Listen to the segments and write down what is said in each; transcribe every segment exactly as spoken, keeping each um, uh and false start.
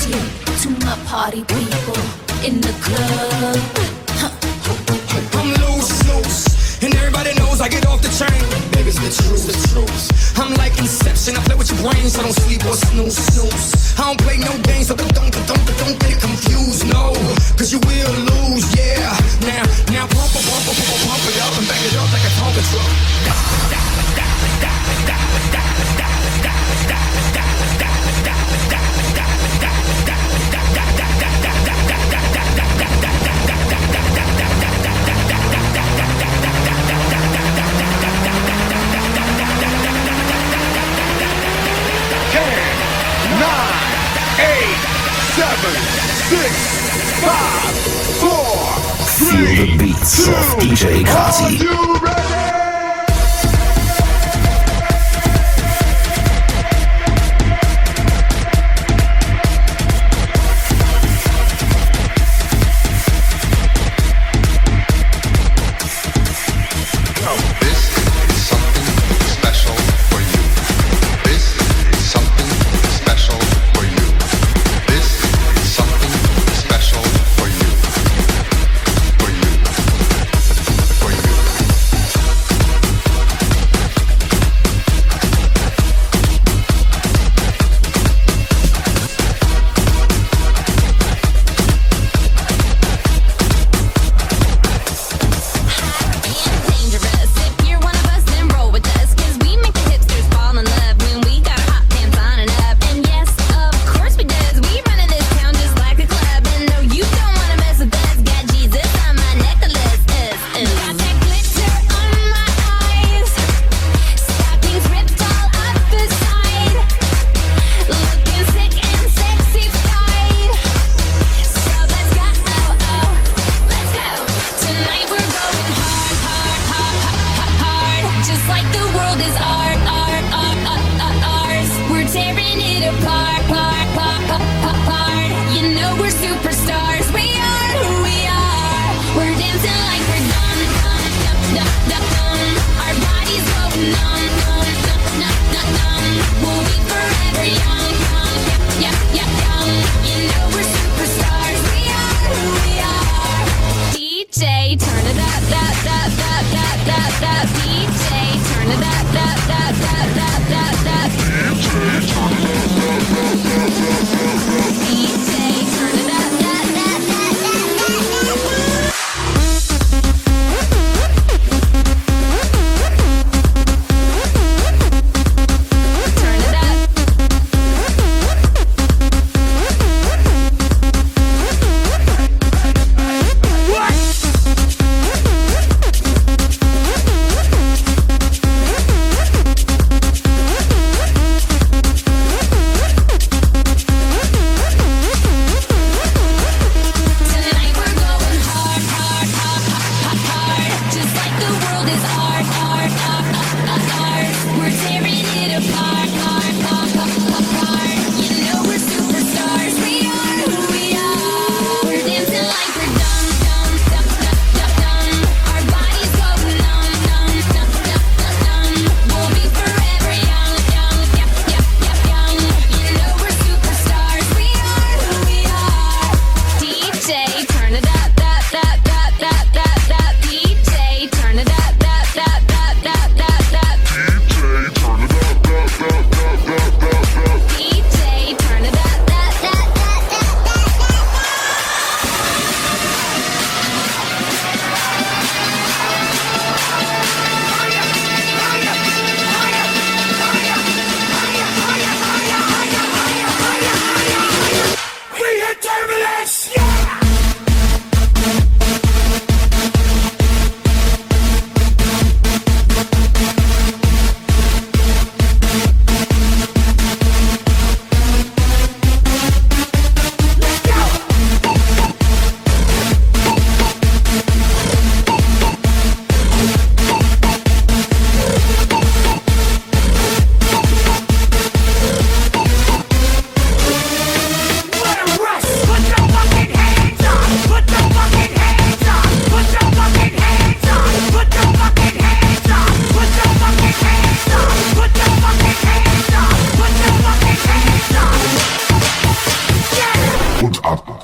To my party people in the club. Huh. I'm loose, loose, and everybody knows I get off the train. Baby, it's the truth, the truth. I'm like Inception, I play with your brains, so I don't sleep or snooze, snooze. I don't play no games, so don't, don't, don't, don't get it confused, no. Cause you will lose, yeah. Now, now pump, pump, pump, pump, pump, pump it up and back it up like a Tonka truck. Seven, six, five, four, three, Feel the beats two, of D J Kazi. Are you ready?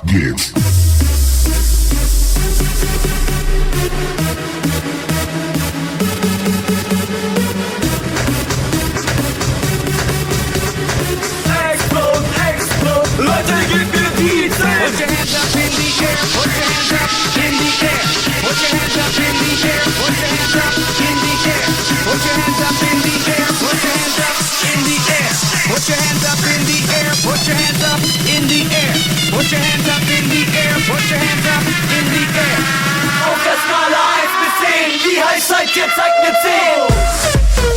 begins. Explode, explode, Leute, gib mir die Zeit. Put your hands up in the air, put your hands up in the air. Put your hands up in the air, put your hands up in the air. Put your hands up in the air, put your hands up in the air. Put your hands up in the air, put your hands up in the air. Put your hands up in the air, put your hands up in the air. Auf der Skala eins bis zehn, wie heiß seid ihr? Zeigt mir zehn.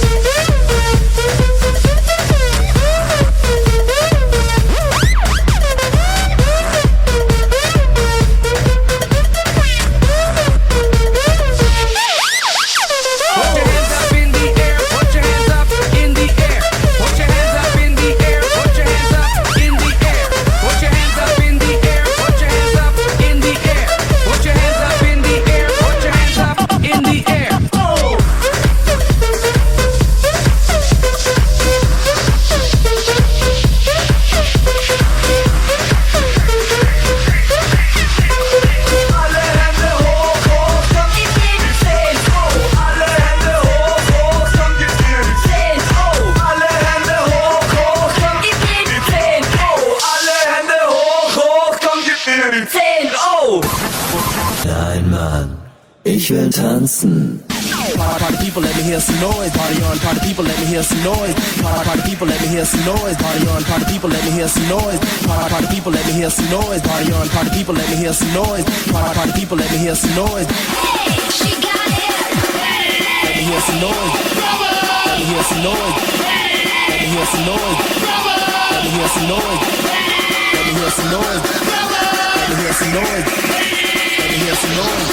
Nein, Mann, ich will tanzen. Party people, let me hear some noise. Party on, party people, let me hear some noise. Party people, let me hear some noise. Party on, party people, let me hear some noise. Party people, let me hear some noise. Party on, party people, let me hear some noise. Party people, let me hear some noise. Hey, she got it. Let me hear some noise. Let me hear some noise. Let me hear some noise. Let me hear some noise. Let me hear some noise. Let me hear some noise. Let me hear some noise.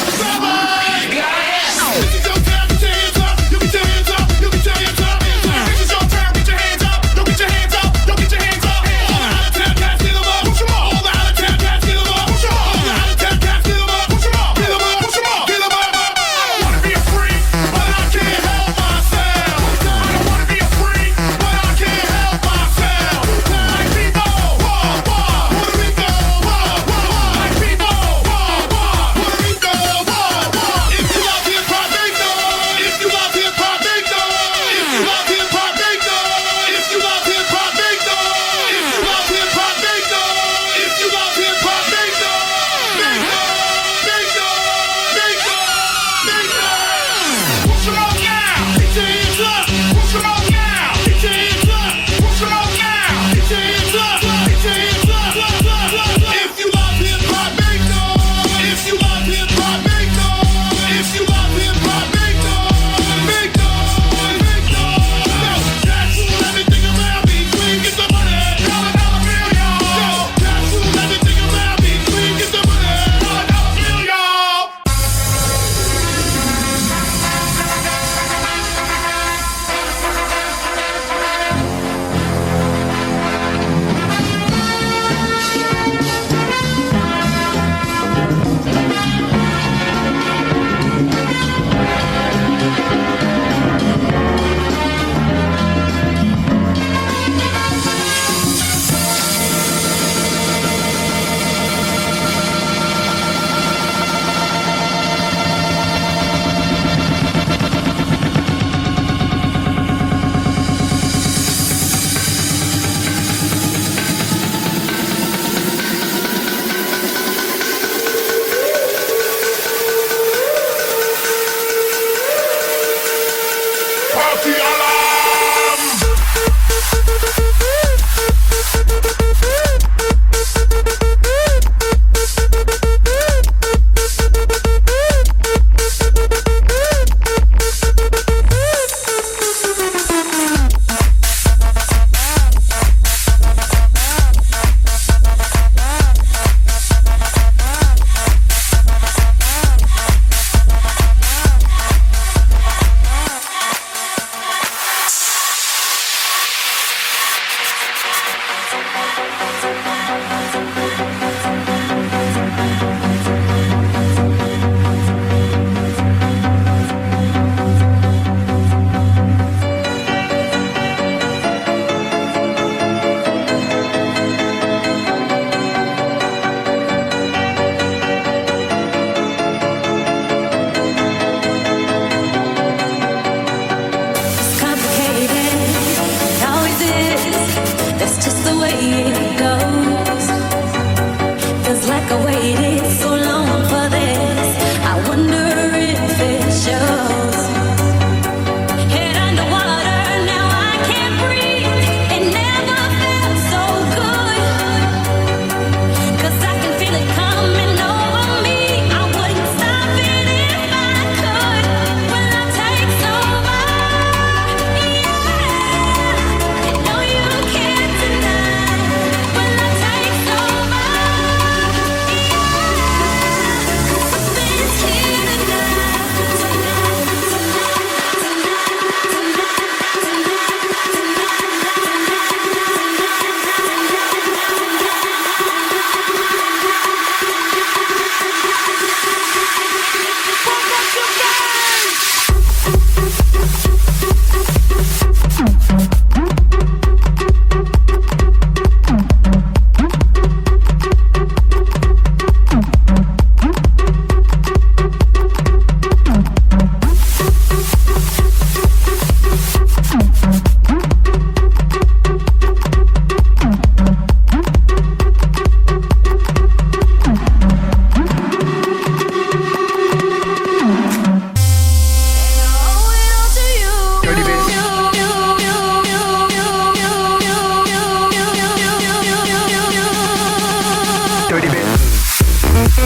This is your time, get your hands up. You get your hands up. You get your hands up. This is your time, get your hands up. You get your hands up. You get your hands up. All the out of town cats, get 'em up. Push 'em up. All the out of town cats, get 'em up. Push 'em up. All the out of town cats, get 'em up. Push 'em up. Get 'em up. Push 'em up. Get 'em up. I don't wanna be a freak, but I can't help myself. I don't wanna be a freak, but I can't help myself. Like people, whoa, whoa, Puerto Rico, whoa, whoa. Like people, whoa, whoa, Puerto Rico, whoa, whoa. If you love hip hop, make noise. If you love hip hop, make noise. If you love hip hop, make noise. If you love hip hop, make noise. If you love hip hop, make noise. If you love hip hop, make noise. Make noise, make noise, make noise, make noise. Push 'em up now. Get your hands up. Push 'em up now. Get your hands up. Push 'em up now. Get your hands up. Get your hands up. If you love hip hop, make noise. If you love hip hop, make noise. If you love hip hop, make noise. Make noise, make noise. Cash rule everything around me. Queen, get the money. Dollar, dollar bill, y'all. Cash rule everything around me. Queen, get the money. Dollar, dollar bill, y'all. Party alarm!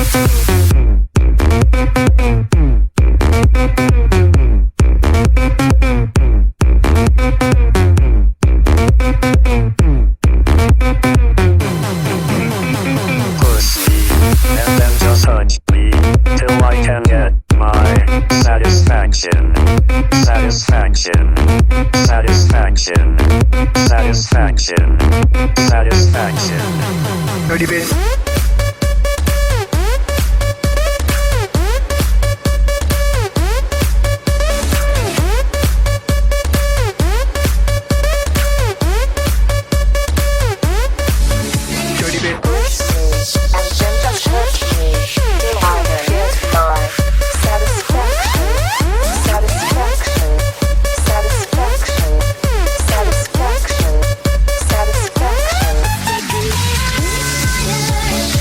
Satisfaction.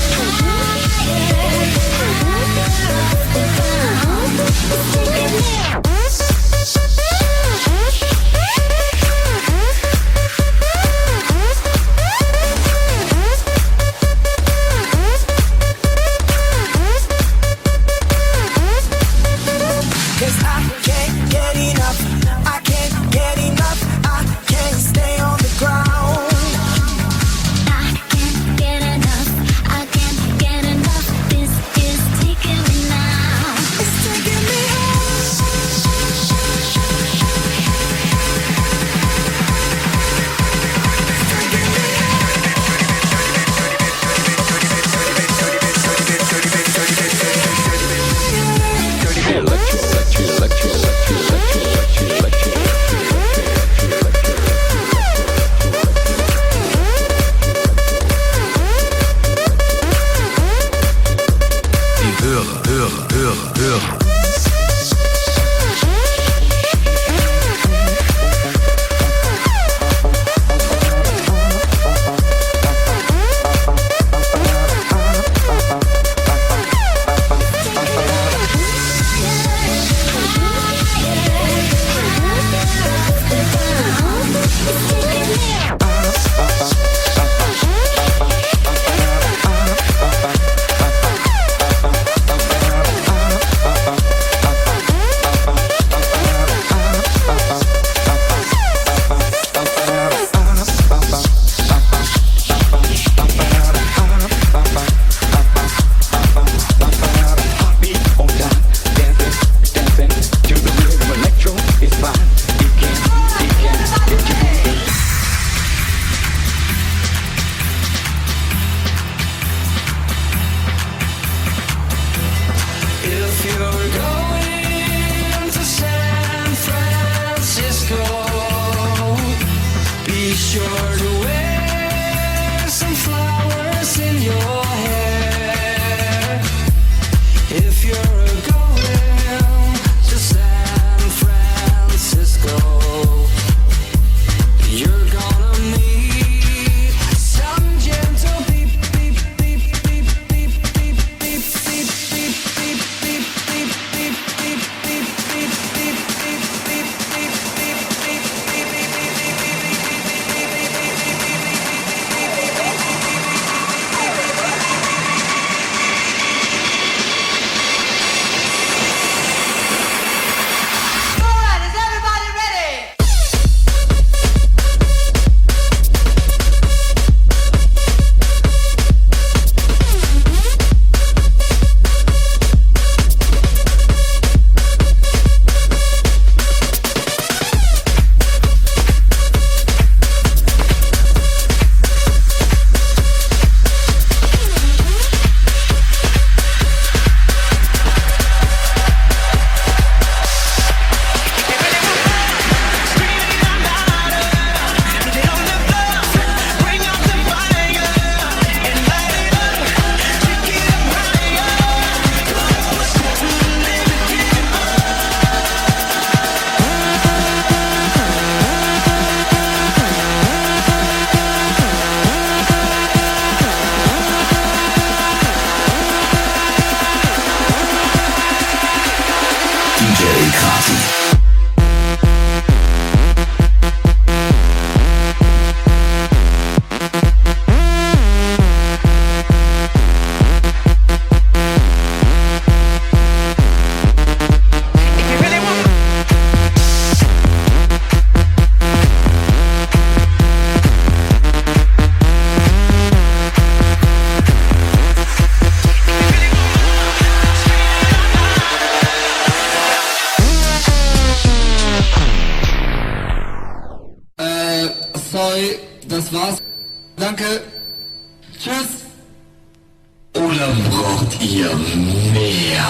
Danke. Tschüss. Oder braucht ihr mehr?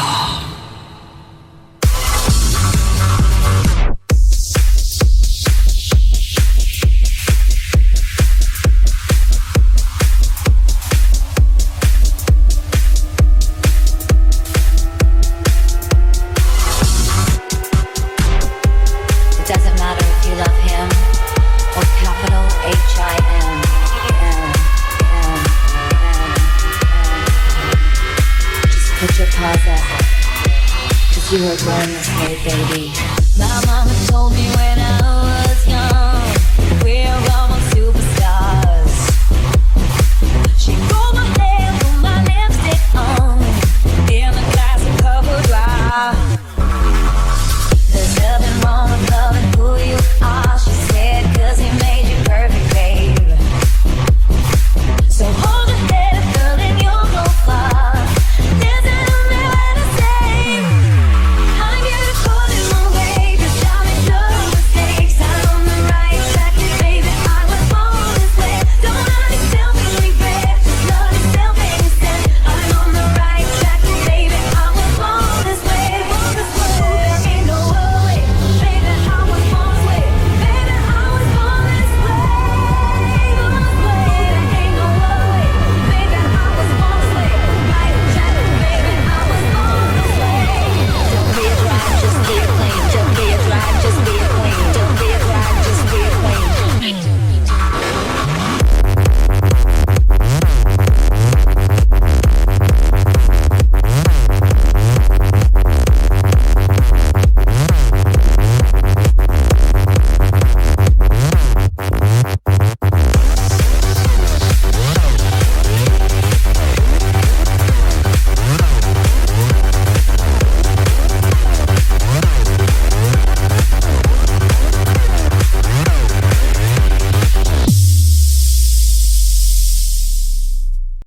You were born this way, baby. My mama told me when